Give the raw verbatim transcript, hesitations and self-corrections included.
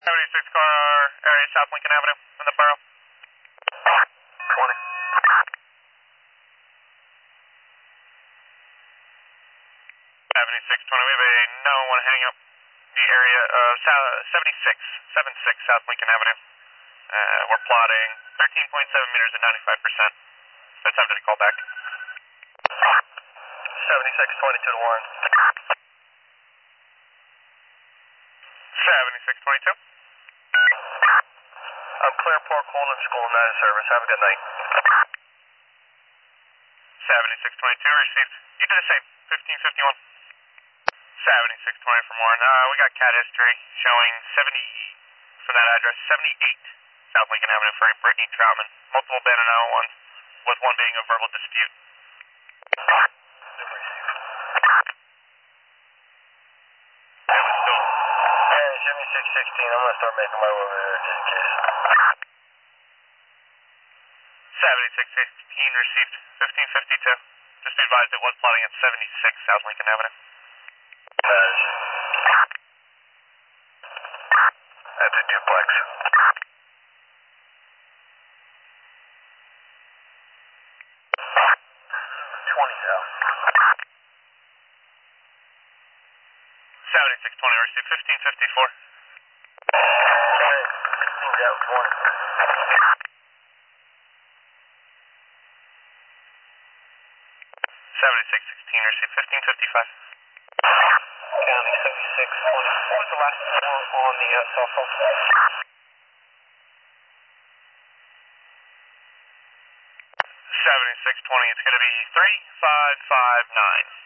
seventy-six car area, South Lincoln Avenue, in the borough. twenty. seventy-six twenty, we have a nine one one heading up the area of seventy-six, seventy-six South Lincoln Avenue. Uh, we're plotting thirteen point seven meters at ninety-five percent. That's time to call back. seventy-six twenty-two to Warren. seventy-six twenty-two. I'm Clearport Colon School, not a service. Have a good night. seventy-six twenty-two, received. You did the same, fifteen fifty-one. seventy-six twenty from Warren. Uh, we got cat history showing seventy, from that address, seventy-eight South Lincoln Avenue for a Brittany Troutman. Multiple abandoned nine one ones, with one being a verbal dispute. Yeah, Jimmy six sixteen. I'm going to start making my way over there just in case. seventy-six sixteen received, fifteen fifty-two. Just be advised it was plotting at seventy-six South Lincoln Avenue. Pass. That's a duplex. twenty South. seventy-six twenty received, fifteen fifty-four. Okay. fifteen South, twenty. seventy-six sixteen received, fifteen fifty-five. County seventy-six twenty. What was the last one on the uh, cell phone? seventy-six twenty, it's going to be three five five nine.